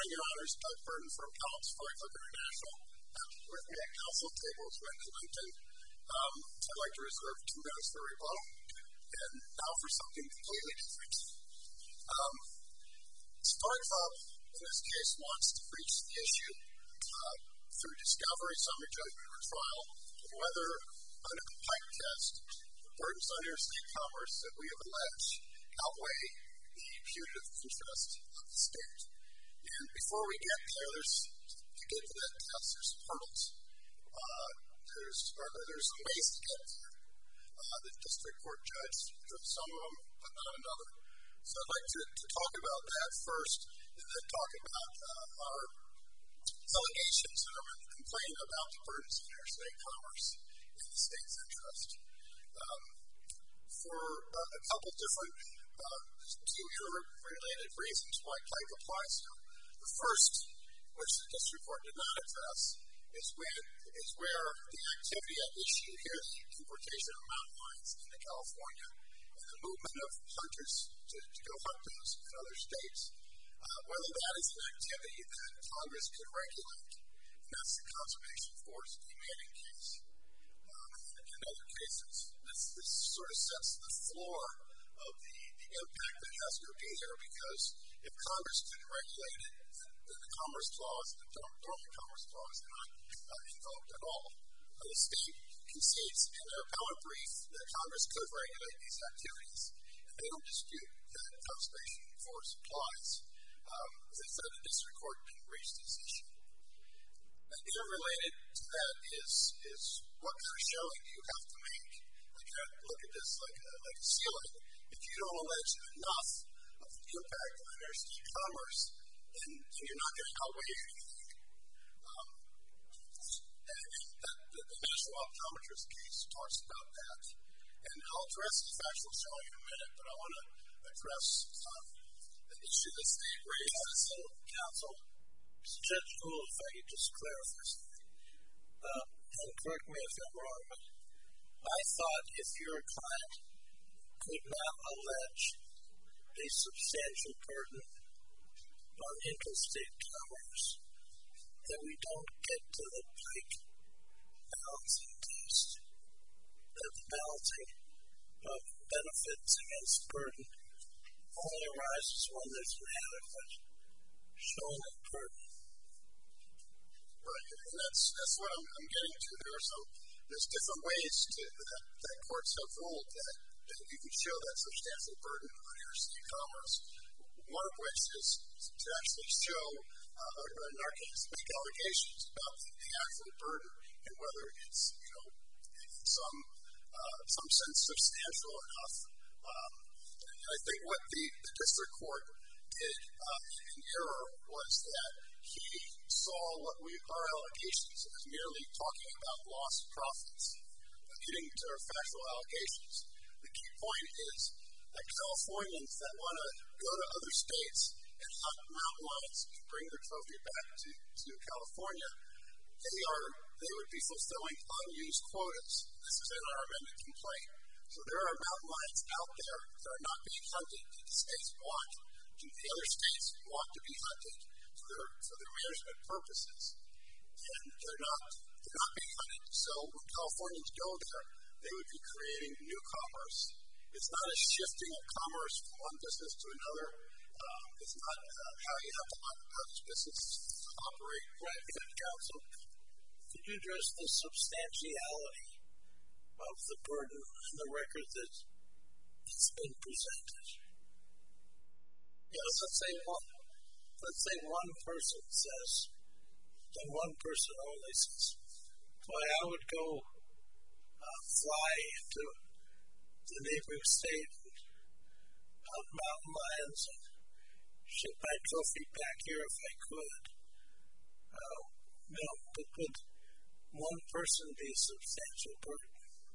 morning, Your Honors. Doug Burton from Palms Fargo International. With me at council table is Wendy Linton. I'd like to reserve 2 minutes for rebuttal. And now for something completely different. StarClub, in this case, wants to breach the issue through discovery, summary judgment, or trial, whether, under the Pike test, the burdens on interstate commerce that we have alleged outweigh the putative interest of the state. And before we get there, to get to that test, there's some hurdles. There's some ways to get there. The district court judge took some of them, but not another. So I'd like to talk about that first, and then talk about our allegations that are complaining about the burdens of interstate commerce in the state's interest. For a couple different, two interrelated reasons why Pike applies here. The first, which the district court did not address, is where the activity at issue here, the importation of mountain lions into California, and the movement of hunters to go hunt those in other states, whether that is an activity that Congress could regulate. And that's the Conservation Force demanding case. In other cases, this sort of sets the floor of the impact that has to be there, because if Congress couldn't regulate it, then the Commerce Clause, the Dormant Commerce Clause, is not invoked at all. The state concedes in their appellate brief that Congress could regulate these activities, and they don't dispute that the Conservation Force applies. As I said, the district court didn't reach this issue. And interrelated to that is what kind of showing do you have to make? You can't look at this like a ceiling. If you don't allege enough of the impact of interstate commerce, then you're not going to outweigh anything. And the National Optometrist case talks about that. And I'll address the factual showing in a minute, but I want to address the issue that state raises. Counsel, Judge Gould, if I could just clarify something. And correct me if I'm wrong, but I thought if your client could not allege a substantial burden on interstate commerce, that we don't get to the Pike balancing test, that the balancing of benefits against burden only arises when there's an adequate showing of burden. Right, and that's what I'm getting to. There's different ways that courts have ruled that you can show that substantial burden on interstate commerce. One of which is to actually show, or in our case, make allegations about the actual burden and whether it's, in some sense substantial enough. And I think what the district court did in error was that he saw what our allegations as merely talking about lost profits, getting to our factual allegations. The key point is that Californians that want to go to other states and hunt mountain lions and bring their trophy back to California, they would be fulfilling unused quotas. This is in our amended complaint. So there are mountain lions out there that are not being hunted that the states want, and the other states want to be hunted for their management purposes. And they're not being hunted. So when Californians go there, they would be creating new commerce. It's not a shifting of commerce from one business to another. It's not how you have to let those businesses operate. Right. Counsel, could you address the substantiality of the burden in the record that's been presented? Yes, let's say one person says, and one person only says, boy, I would go fly into the neighboring state and hunt mountain lions and ship my trophy back here if I could. But could one person be a substantial burden?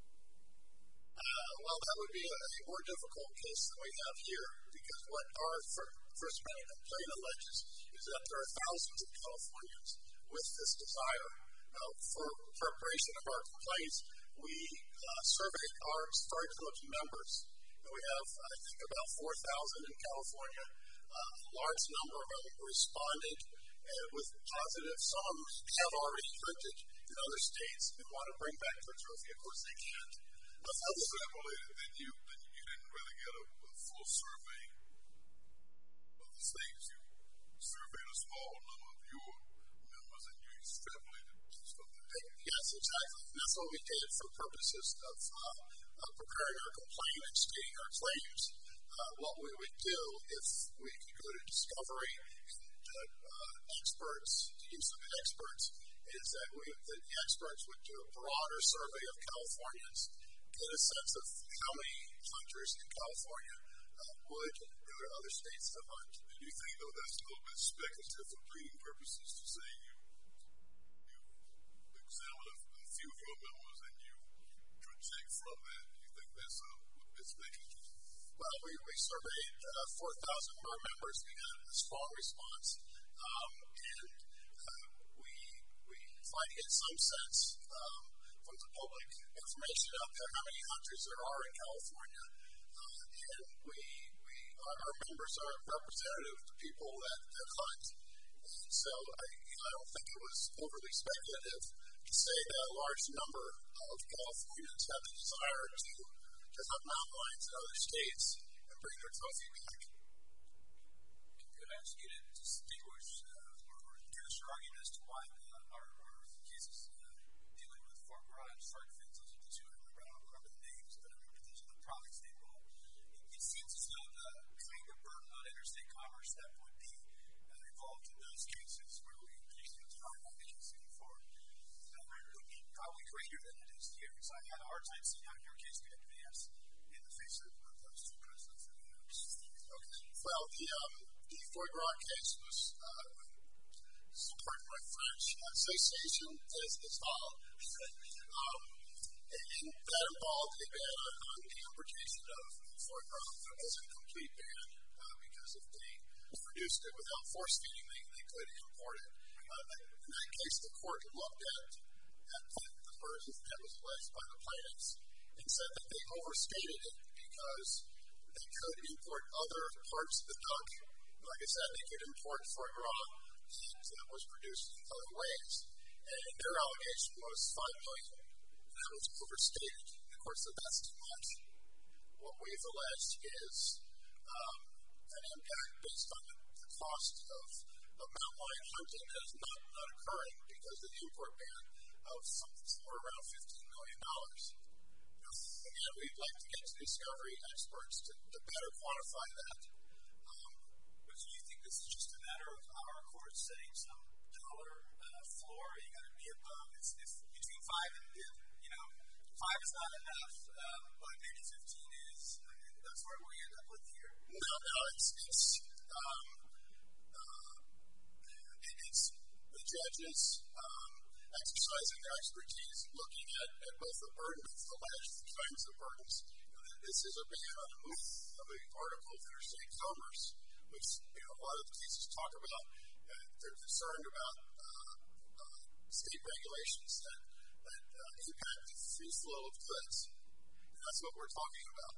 Well, that would be a more difficult case than we have here, because what our First Amendment complaint alleges is that there are thousands of Californians with this desire. For preparation of our complaints, we surveyed our StarClub's members, and we have, I think, about 4,000 in California. A large number of them responded with positive. Some have already hunted in other states and want to bring back their trophy. Of course, they can't. But extrapolated, then you didn't really get a full survey of the states. You surveyed a small number of your members, and you extrapolated from that. Yes, exactly. And that's what we did for purposes of preparing our complaint and stating our claims. What we would do if we could go to discovery and experts, the use of experts, is that the experts would do a broader survey of Californians, get a sense of how many hunters in California would go to other states to hunt. And you think, though, that's a little bit speculative for breeding purposes to say you examine a few of your members and you project from that? You think that's a bit speculative? Well, we surveyed 4,000 of our members. We got a strong response. And we try to get some sense from the public information out there how many hunters there are in California. And our members are representative of the people that hunt. And so I don't think it was overly speculative to say that a large number of Californians have the desire to hunt mountain lions in other states and bring their trophy back. Could I ask you to distinguish or give us your argument as to why our cases dealing with Fort Bragg and shark fins, those are the two I remember the names, but I remember those are the products they roll. It seems as though the kind of burden on interstate commerce that would be involved in those cases where we use the time agency for would be probably greater than it is here. So I had a hard time seeing how your case could advance in the face of those two precedents. Okay. Well, the Fort Bragg case was supported by French association as filed. And that involved a ban on the importation of Fort Bragg. It was a complete ban because if they produced it without force feeding, they could import it. In that case, the court looked at the version that was alleged by the plaintiffs and said that they overstated it because they could import other parts of the duck. Like I said, they could import Fort Bragg that was produced in other ways. And their allegation was $5 million. That was overstated. The court said that's too much. What we've alleged is an impact based on the cost of mountain lion hunting that is not occurring because of the import ban of somewhere around $15 million. Again, we'd like to get to discovery experts to better quantify that. But do you think this is just a matter of our court setting some dollar floor? You got to be above. It's between 5 and 5 is not enough, but maybe 15 is. That's where we end up with here. No, it's the judges exercising their expertise, looking at both the burden that's alleged, the kinds of burdens. This is a ban on the move of an article of interstate commerce, which a lot of the cases talk about. They're concerned about state regulations that impact the free flow of goods. And that's what we're talking about.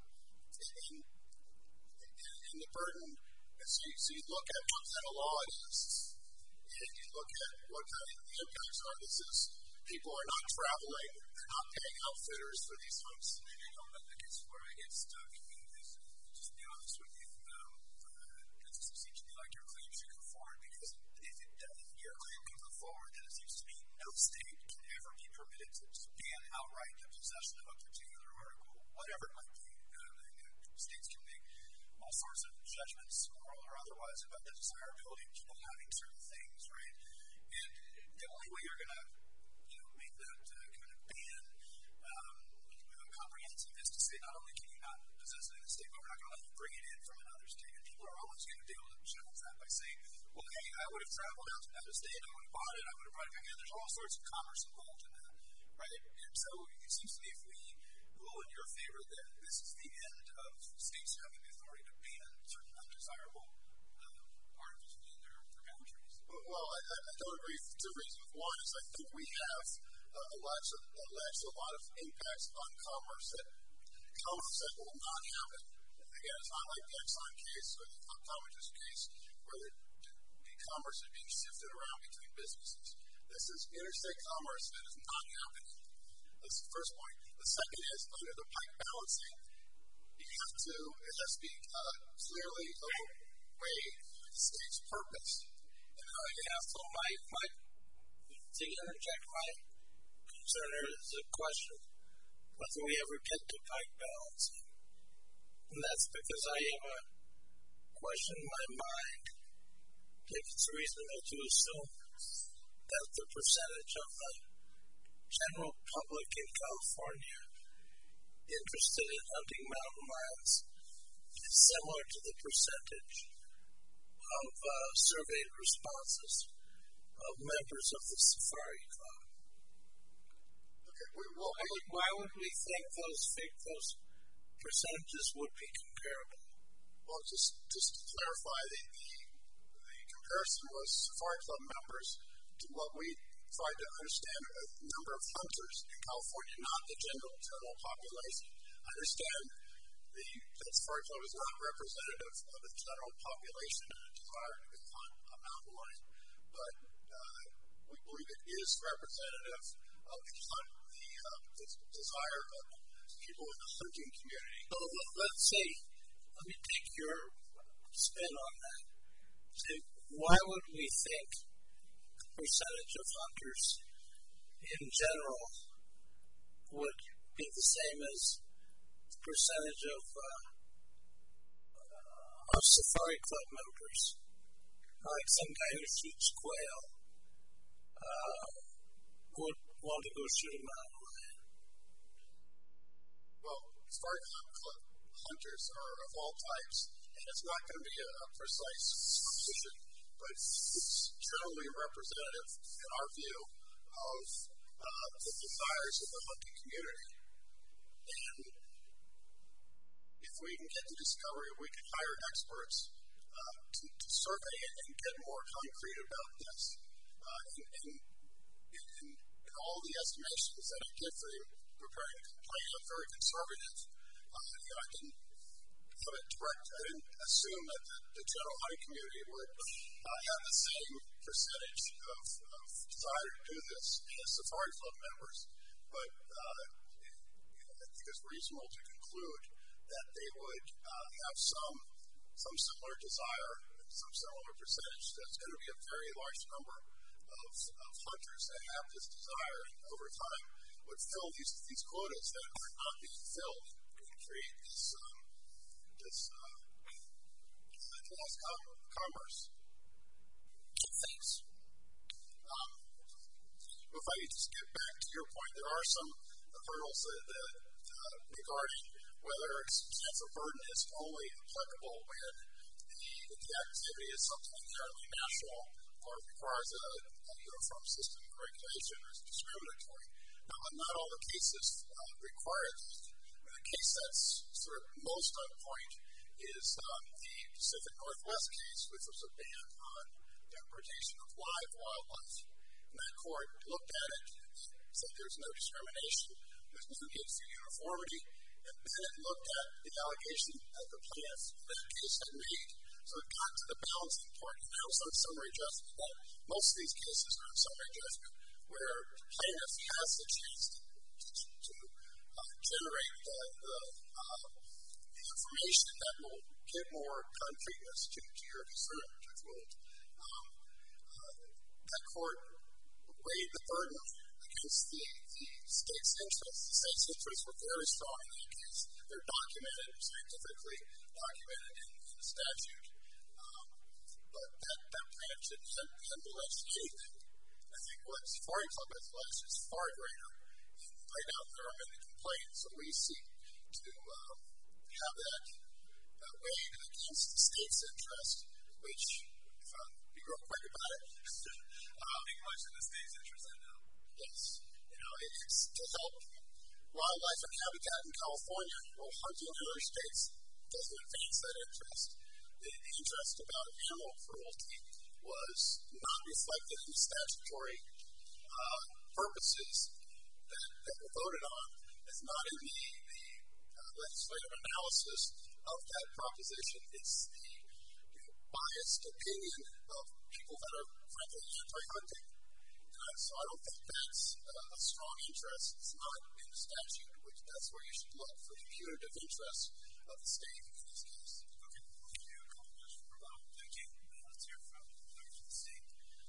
In the burden, so you look at what kind of law it is, and you look at what kind of impacts are. This is people are not traveling, they're not paying outfitters for these hunts. I guess where I get stuck is, just to be honest with you, it doesn't seem to me like your claim should go forward, because if your claim can go forward, then it seems to me no state can ever be permitted to ban outright the possession of a particular article, whatever it might be. States can make all sorts of judgments, moral or otherwise, about the desirability of people having certain things, right? And the only way you're going to make that kind of ban comprehensive is to say not only can you not possess it in the state, but we're not going to let you bring it in from another state. And people are always going to be able to challenge that by saying, well, hey, I would have traveled out to another state, I would have bought it, I would have brought it back in. There's all sorts of commerce involved in that, right? And so it seems to me if we rule in your favor that this is the end of states having the authority to ban certain undesirable articles within their boundaries. Well, I don't agree for two reasons. One is I think we have alleged a lot of impacts on commerce that will not happen. again, it's not like the Exxon case or the optometrist case where the commerce is being shifted around between businesses. This is interstate commerce that is not happening. That's the first point. The second is, under the Pike balancing, it has to be clearly outweigh the state's purpose. To interject my concern, there is a question whether we ever get to Pike balancing. And that's because I have a question in my mind, if it's reasonable to assume that the percentage of the general public in California interested in hunting mountain lions is similar to the percentage of surveyed responses of members of the Safari Club. Okay, why would we think those percentages would be comparable? Well, just to clarify, the comparison was Safari Club members to what we tried to understand a number of hunters in California, not the general population. I understand that Safari Club is not representative of the general population and a desire to hunt a mountain lion, but we believe it is representative of the desire of people in the hunting community. So let's say, let me take your spin on that. Say, why would we think the percentage of hunters in general would be the same as the percentage of Safari Club members? Like some guy who shoots quail would want to go shoot a mountain lion. Well, Safari Club hunters are of all types, and it's not going to be a precise composition, but it's generally representative, in our view, of the desires of the hunting community. And if we can get to discovery, we can hire experts to survey it and get more concrete about this. In all the estimations that I give for you preparing a complaint, I'm very conservative. I didn't have it direct. I didn't assume that the general hunting community would have the same percentage of desire to do this as Safari Club members, but I think it's reasonable to conclude that they would have some similar desire, some similar percentage. There's going to be a very large number of hunters that have this desire, and over time would fill these quotas that are not being filled and create this commerce. Thanks. If I could just get back to your point, there are some hurdles that regarding whether substantial burden is only applicable when the activity is something inherently national or requires a uniform system of regulation or is discriminatory. Now, not all the cases require that. The case that's sort of most on point is the Pacific Northwest case, which was a ban on deportation of live wildlife. And that court looked at it and said there's no discrimination, there's no need for uniformity, and then it looked at the allegation that the plaintiff in that case had made. So it got to the balancing point, and that was on summary judgment. Most of these cases are on summary judgment, where the plaintiff has the chance to generate the information that will give more concreteness to your concern, Judge Gould. That court weighed the burden against the state's interests. The state's interests were very strong in that case. They're documented, scientifically documented in the statute. But that plaintiff didn't allege anything. I think what Safari Club has alleged is far greater. Right now there are many complaints, so we seek to have that weighed against the state's interest, which, if I'll be real quick about it, Big much in the state's interest, I know. Yes. It's to help wildlife and habitat in California, while hunting in other states doesn't advance that interest. The interest about animal cruelty was not reflected in the statutory purposes that were voted on. It's not in the legislative analysis of that proposition is the biased opinion of people that are frankly anti-hunting. So I don't think that's a strong interest. It's not in the statute, which that's where you should look for the punitive interest of the state in this case. Okay. Thank you. A couple minutes for Rob. Thank you. Let's hear from the state.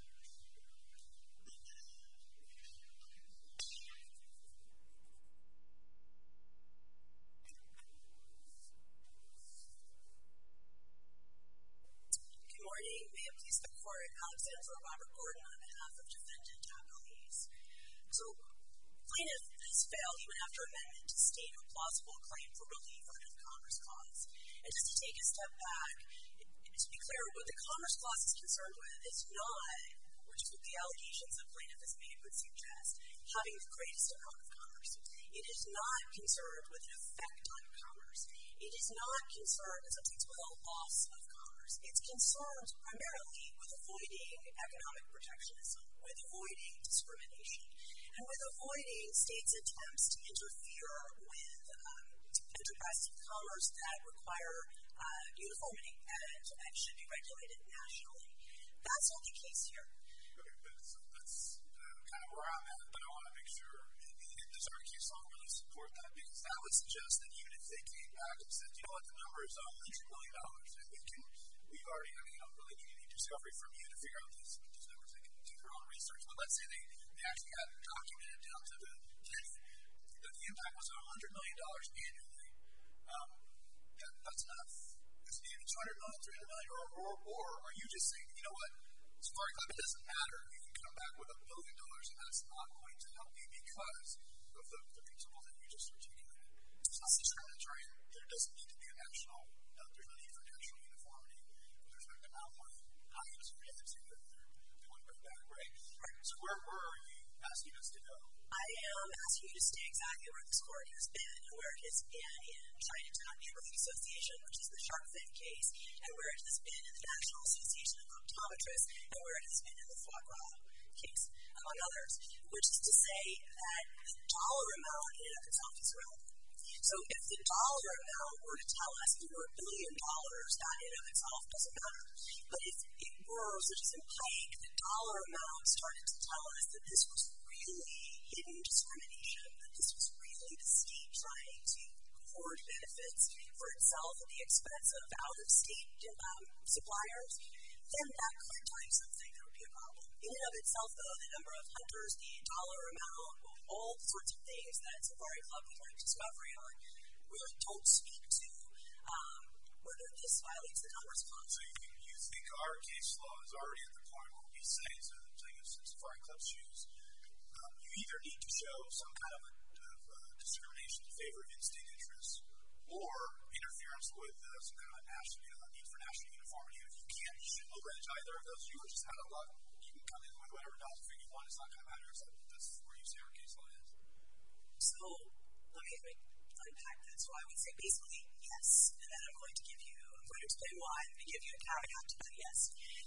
Good morning. May it please the court, Alexandra Robert Gordon on behalf of defendant Japanese. So plaintiff has failed even after amendment to state a plausible claim for relief under the Commerce Clause. And just to take a step back, to be clear, what the Commerce Clause is concerned with is not, which is what the allegations that plaintiff has made would suggest, having the greatest amount of commerce. It is not concerned with an effect on commerce. It is not concerned, as it's with a loss of commerce. It's concerned primarily with avoiding economic protectionism, with avoiding discrimination, and with avoiding states' attempts to interfere with enterprises of commerce that require uniformity and should be regulated nationally. That's not the case here. Okay, that's kind of where I'm at, but I want to make sure does our case law really support that? Because that would suggest that even if they came back and said, you know what, the number is $100 million, and we've already, I don't really need any discovery from you to figure out these numbers. They can do their own research. But let's say they actually got documented down to the penny that the impact was $100 million annually. That's enough. It's maybe $200 million, $300 million, or are you just saying, you know what, Safari Club, it doesn't matter. You can come back with $1 billion, and that's not going to help you because of the principle that you just articulated. It's not discriminatory. There doesn't need to be a national, there's no need for national uniformity with respect to how much how you distribute it to they want to bring back, right? So where are you asking us to go? I am asking you to stay exactly where this court has been, where it has been in Chinatown Neighborhood Association, which is the shark fin case, and where it has been in the National Association of Optometrists, and where it has been in the foie gras case, among others, which is to say that the dollar amount in and of itself is relevant. So if the dollar amount were to tell us we were $1 billion, that in and of itself doesn't matter. But if it were, such as in Pike, the dollar amount started to tell us that this was really hidden discrimination, that this was really the state trying to hoard benefits for itself at the expense of out-of-state suppliers, then that could tell you something that would be a problem. In and of itself, though, the number of hunters, the dollar amount, all sorts of things that Safari Club would like discovery on really don't speak to whether this violates the Commerce Clause. So you think our case law is already at the point where we say, so in Safari Club's shoes, you either need to show some kind of discrimination in favor of in-state interests or interference with some kind of a need for national uniformity. If you can't allege either of those, you are just out of luck. You can come in with whatever dollar figure you want. It's not going to matter. So this is where you say our case law is. So let me unpack that. So I would say basically yes, and then I'm going to explain why. I'm going to give you a caveat to that yes.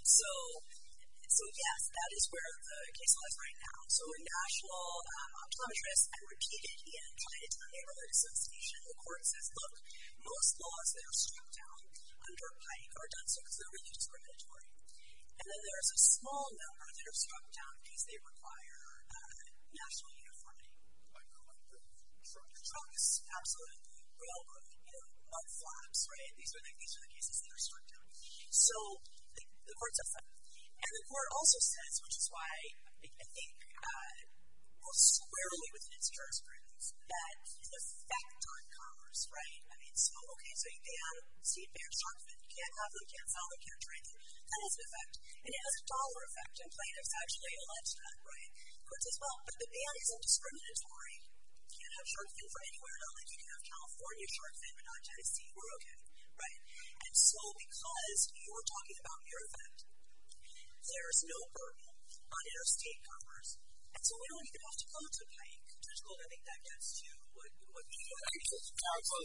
So yes, that is where the case law is right now. So in National Optometrists and repeated in Chinatown Neighborhood Association, the court says, look, most laws that are struck down under Pike are done so because they're really discriminatory. And then there's a small number that are struck down because they require national uniformity. Like the trucks, absolutely. Railroad, mud flaps, right? These are the cases that are struck down. So the court says that. And the court also says, which is why I think we're squarely within its jurisprudence, that the effect on commerce, right? I mean, so you ban shark fin. You can't have them, can't sell them, can't trade them. That has an effect. And it has a dollar effect, and plaintiffs actually allege that, right? The court says, well, but the ban isn't discriminatory. You can't have shark fin from anywhere, not like you can have California shark fin, but not Tennessee. We're okay, right? And so because you're talking about mere effect, there's no burden on interstate commerce. And so we don't even have to go to Pike. Judge Gold, I think that gets to what you want. Counsel,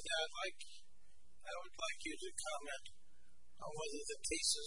I would like you to comment on whether the cases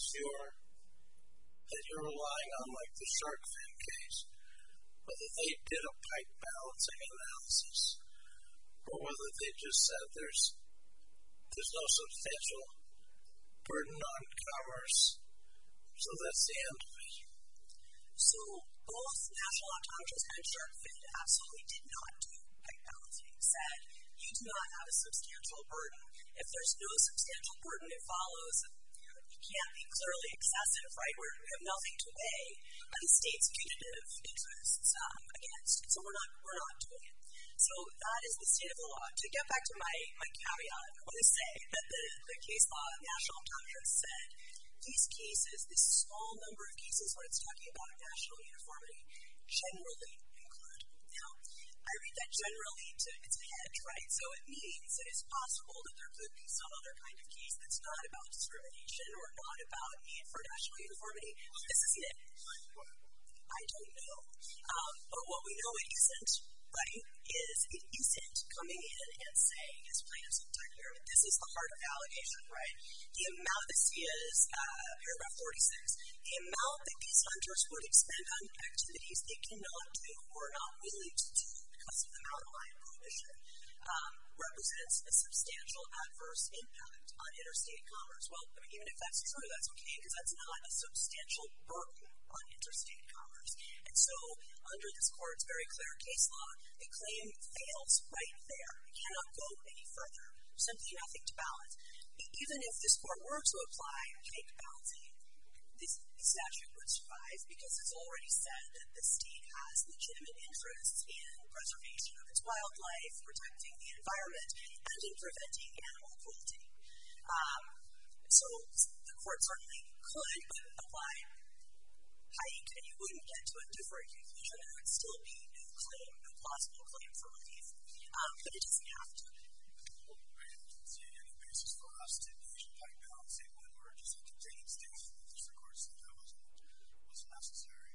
that you're relying on, like the shark fin case, whether they did a Pike balancing analysis, or whether they just said there's there's no substantial burden on commerce. So that's the end of it. So both National Optometrists and SharkFin absolutely did not do pike balancing. Said, you do not have a substantial burden. If there's no substantial burden, it follows. You can't be clearly excessive, right? We have nothing to weigh the state's punitive interests against. So we're not doing it. So that is the state of the law. To get back to my caveat, I want to say that the case law, National Optometrists said, these cases, this small number of cases when it's talking about national uniformity, generally include. Now, I read that generally to its hedge, right? So it means that it's possible that there could be some other kind of case that's not about discrimination or not about need for national uniformity. This isn't it. I don't know. But what we know it isn't, right, is it isn't coming in and saying, as plaintiffs have done here, this is the heart of the allegation, right? The amount, this is paragraph 46, the amount that these hunters would expend on activities they cannot do or are not willing to do because of the mountain lion prohibition represents a substantial adverse impact on interstate commerce. Well, I mean, even if that's true, that's okay, because that's not a substantial burden on interstate commerce. And so, under this court's very clear case law, the claim fails right there. It cannot go any further. Simply nothing to balance. Even if this court were to apply pike balancing, this statute would survive because it's already said that the state has legitimate interests in preservation of its wildlife, protecting the environment, and in preventing animal cruelty. So the court certainly could apply pike, and you wouldn't get to a different conclusion. There would still be no claim, no plausible claim for relief. But it doesn't have to. I don't see any basis for us to engage in pike balancing when we're just containing states that the district court said that wasn't necessary.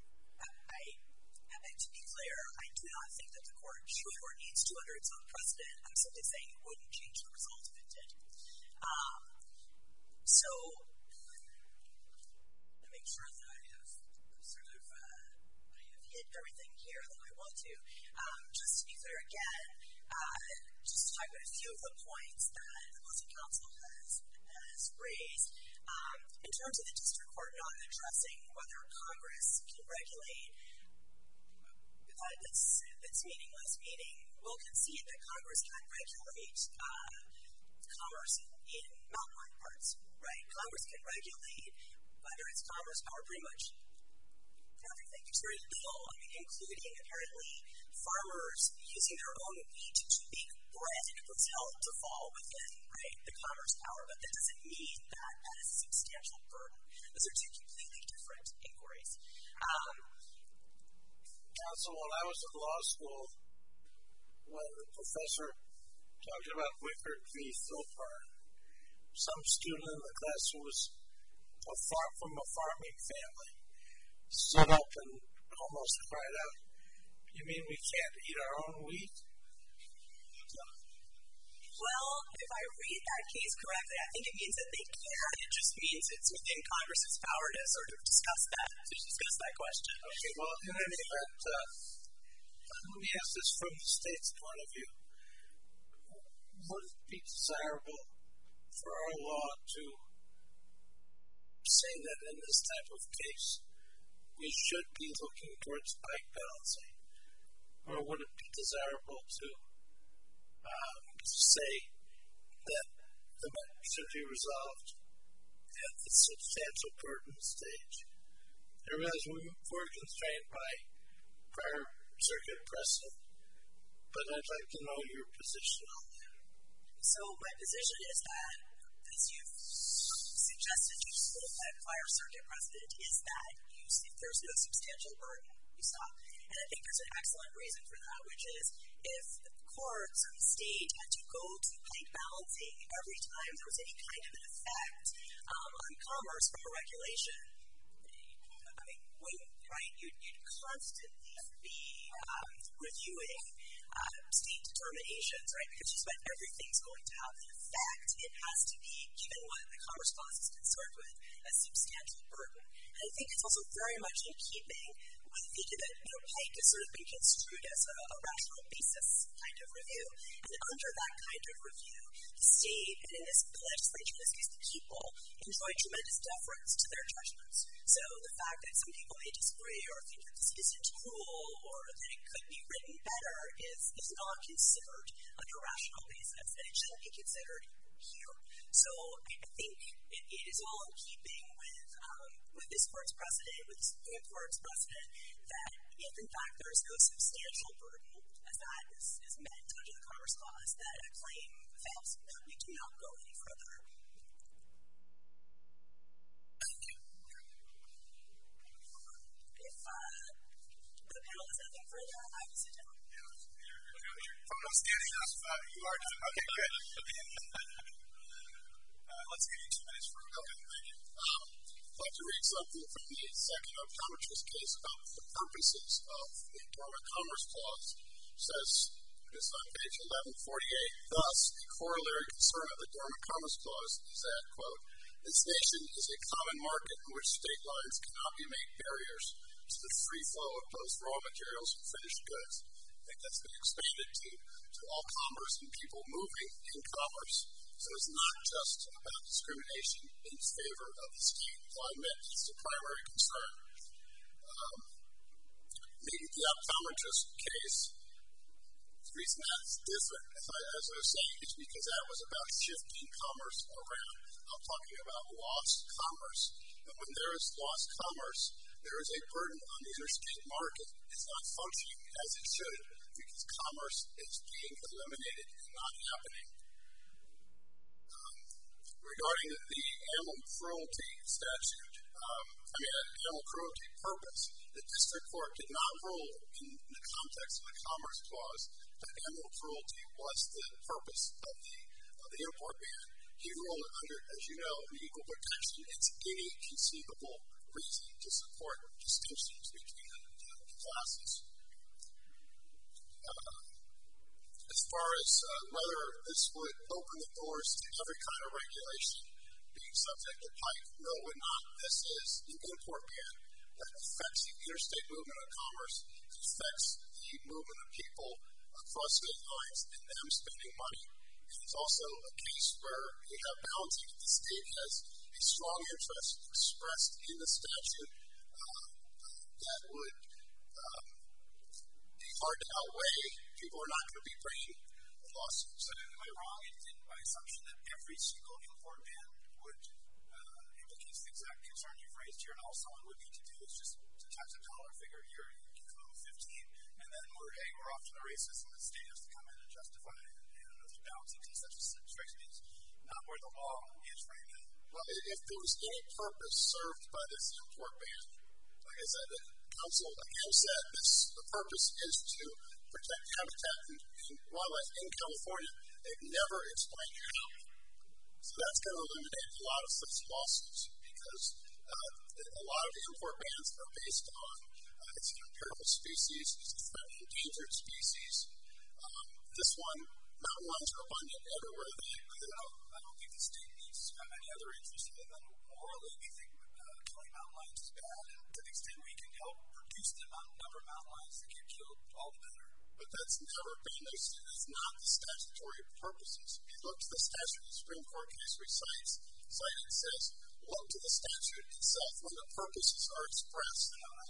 To be clear, I do not think that the court should or needs to under its own precedent. I'm simply saying it wouldn't change the result if it did. So, to make sure that I have hit everything here that I want to, just to be clear again, just to talk about a few of the points that the opposing counsel has raised. In terms of the district court not addressing whether Congress can regulate, that's meaningless, meaning we'll concede that Congress can regulate commerce in mountain lion parks, right? Congress can regulate, whether it's commerce or pretty much everything. It's very little, including apparently farmers using their own wheat to make bread and it was held to fall within, right, the commerce power, but that doesn't mean that that is a substantial burden. Those are two completely different inquiries. Counsel, when I was in law school, when the professor talked about Wickard v. Philpar, some student in the class who was from a farming family stood up and almost cried out, "You mean we can't eat our own wheat?" Well, if I read that case correctly, I think it means that they can. It just means it's within Congress's power to sort of discuss that question. Okay, well, in any event, let me ask this from the state's point of view. Would it be desirable for our law to say that in this type of case we should be looking towards pike balancing? Or would it be desirable to say that the matter should be resolved at the substantial burden stage? I realize we're constrained by prior circuit precedent, but I'd like to know your position on that. So my position is that, as you've suggested, that prior circuit precedent is that if there's no substantial burden, you stop. And I think there's an excellent reason for that, which is if courts or the state had to go to pike balancing every time there was any kind of an effect on commerce from a regulation, you'd constantly be reviewing state determinations, right? Because just when everything's going to have an effect, it has to be, given what the Commerce Clause is concerned with, a substantial burden. And I think it's also very much in keeping I think that, Pike has sort of been construed as a rational basis kind of review. And under that kind of review, the state, and in this legislature, in this case the people, enjoy tremendous deference to their judgments. So the fact that some people may disagree or think that this isn't cool or that it could be written better is not considered under a rational basis. And it shouldn't be considered here. So I think it is all in keeping with this court's precedent, with the Supreme Court's precedent, that if in fact there is no substantial burden, as that is meant under the Commerce Clause, that a claim fails. We do not go any further. Thank you. If the panel has nothing further, I will sit down. I'm standing up. You are done. Okay, good. Let's give you 2 minutes for thank you. I'd like to read something from the second optometrist case about the purposes of the Dormant Commerce Clause. It says, this is on page 1148, thus, a corollary concern of the Dormant Commerce Clause is that, quote, this nation is a common market in which state lines cannot be made barriers to the free flow of both raw materials and finished goods. I think that's been expanded to all commerce and people moving in commerce. So it's not just about discrimination in favor of the state. So I admit it's the primary concern. The optometrist case, the reason that's different, as I was saying, is because that was about shifting commerce around. I'm talking about lost commerce. And when there is lost commerce, there is a burden on the interstate market. It's not functioning as it should because commerce is being eliminated and not happening. Regarding the animal cruelty statute, animal cruelty purpose, the district court did not rule in the context of the Commerce Clause that animal cruelty was the purpose of the import ban. He ruled under, as you know, the equal protection. It's any conceivable reason to support distinctions between the classes. As far as whether this would open the doors to every kind of regulation being subject to Pike, no, it would not. This is an import ban that affects the interstate movement of commerce. It affects the movement of people across state lines and them spending money. It's also a case where you have balancing. The state has a strong interest expressed in the statute that would be hard to outweigh. People are not going to be bringing lawsuits. Am I wrong in my assumption that every single import ban would implicate the exact concern you've raised here, and all someone would need to do is just to tax a dollar figure here, you can go 15, and then we're off to the races, and the state has to come in and justify it. There's balancing to such a situation. It's not where the law is right now. Well, if there was any purpose served by this import ban, like I said, the council again said the purpose is to protect habitat and wildlife in California. They've never explained how. So that's going to eliminate a lot of such lawsuits because a lot of the import bans are based on it's an imperial species, it's a threatened endangered species. This one, mountain lions are abundant everywhere. I don't think the state needs to have any other interest in them. Morally, we think killing mountain lions is bad, and to the extent we can help reduce the number of mountain lions that get killed, all the better. But that's never been, it's not the statutory purposes. If you look to the statute, the Supreme Court case recites, cited says, look to the statute itself when the purposes are expressed.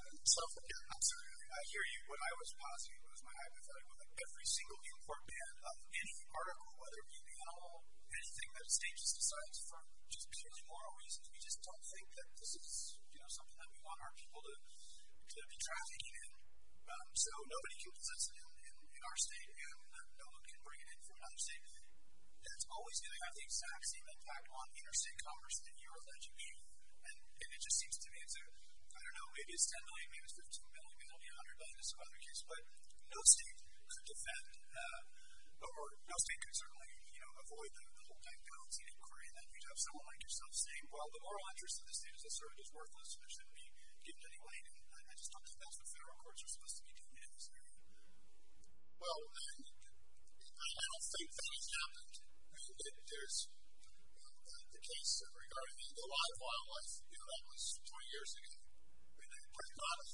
I'm sorry, I hear you. What I was positing was my hypothetical that every single import ban of any article, whether it be animal, anything that a state just decides for just purely moral reasons, we just don't think that this is something that we want our people to be trafficking in. So nobody can possess it in our state, and no one can bring it in from another state. That's always going to have the exact same impact on interstate commerce that you're alleging. And it just seems to me it's I don't know, maybe it's 10 million, maybe it's 15 million, maybe it'll be 100 million in some other case, but no state could defend, or no state could certainly, avoid the whole bank balancing inquiry, and then you'd have someone like yourself saying, well, the moral interest of the state is asserted is worthless, and it shouldn't be given any weight, and I just don't think that's what federal courts are supposed to be doing in this area. Well, I don't think that has happened. There's the case regarding the live wildlife, that was 20 years ago. There's not a whole lot of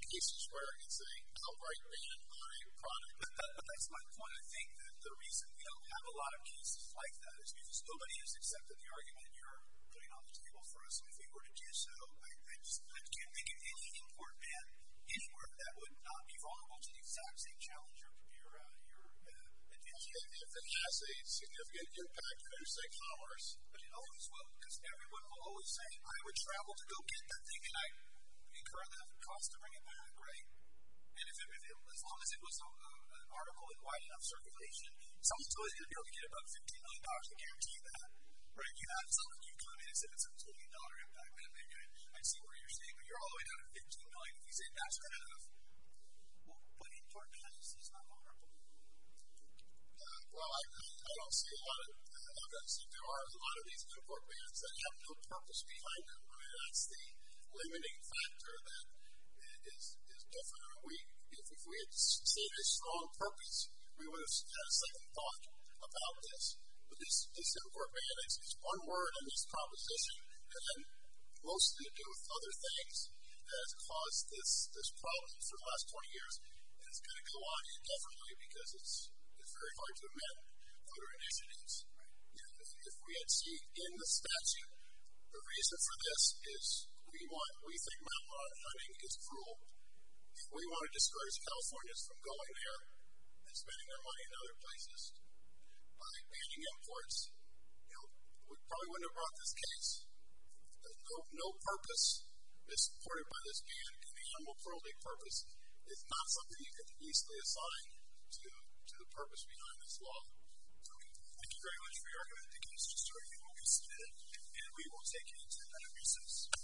cases where it's an outright ban on a product. But that's my point. I think that the reason we don't have a lot of cases like that is because nobody has accepted the argument you're putting on the table for us. And if we were to do so, I can't think of any import ban anywhere that would not be vulnerable to the exact same challenge you're advancing. If it has a significant impact on interstate commerce. But it always will, because everyone will always say, I would travel to go get that thing, and I incur the cost to bring it back, right? And as long as it was an article in wide enough circulation, someone's always going to be able to get about $15 million to guarantee that, right? It's not like you come in and said it's a $2 million impact, then maybe I'd see where you're saying, but you're all the way down to $15 million. If you say that's good enough, well, but import ban is not vulnerable. Well, I don't see a lot of evidence that there are a lot of these import bans that have no purpose behind them. I mean, that's the limiting factor that is different. If we had seen a strong purpose, we would have had a second thought about this. But this import ban is one word in this proposition, and then mostly to do with other things that has caused this problem for the last 20 years. And it's going to go on indefinitely because it's very hard to amend voter initiatives. If we had seen in the statute, the reason for this is we think mountain lion hunting is cruel. We want to discourage Californians from going there and spending their money in other places. By banning imports, we probably wouldn't have brought this case. There's no purpose is supported by this ban, and the animal cruelty purpose is not something you can easily assign to the purpose behind this law. Thank you very much for your argument. The case just argued will be submitted, and we will take it into that recess.